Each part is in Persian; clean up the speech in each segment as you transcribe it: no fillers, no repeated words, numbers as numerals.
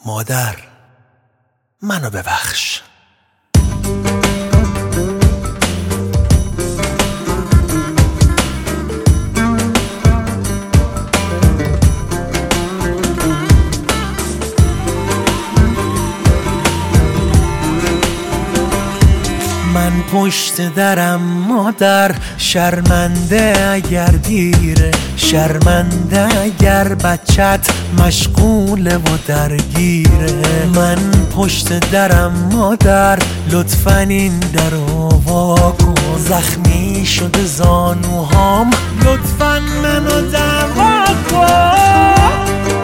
مادر منو ببخش. من پشت درم مادر، شرمنده اگر دیره، شرمنده اگر بچت مشغوله و درگیره. من پشت درم مادر، لطفاً این درو وا کن. زخمی شده زانوهام، لطفاً منو دوا کن.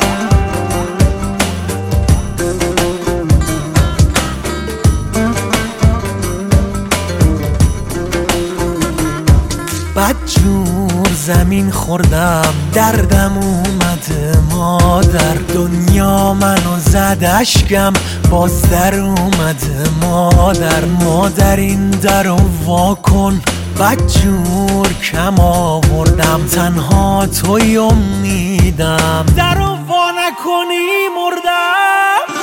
بدجور زمین خوردم، دردم اومده مادر. دنیا منو زد اشکم، باز در اومده مادر. مادر این درو وا کن، بدجور کم آوردم، تنها توی امیدم. درو وا نکنی مردم.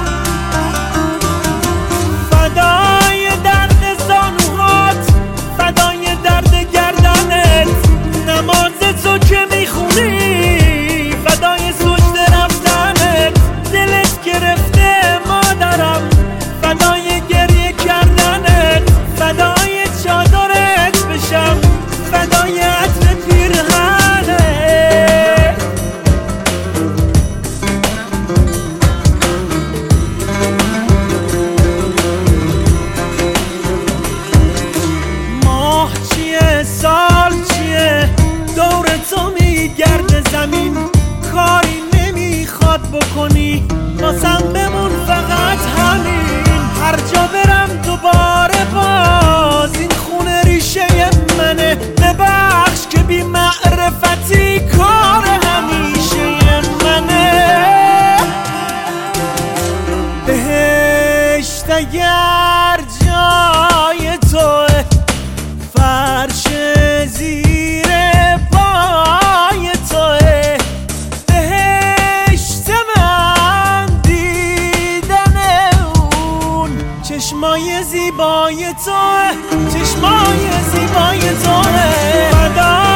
فدای درد زانوهات، فدای درد گردنت، نماز تو که میخونی، فدای سجده رفتنت. دلت گرفته مادرم، فدای گریه کردنت، فدای چادرت بشم، فدای عطر پیرهنت. ماه چیه سال چیه، دور تو میگرده زمین، کاری نمیخواد بکنی، واسم بمون فقط همین. هر جا برم دوباره باز این خونه ریشه منه. ببخش که بی معرفتی کار همیشه منه. بهشت اگر جای توه، فرش زیر پای توه. بهشت من دیدن اون چشمای زیبای توه، چشمای زیبای توه.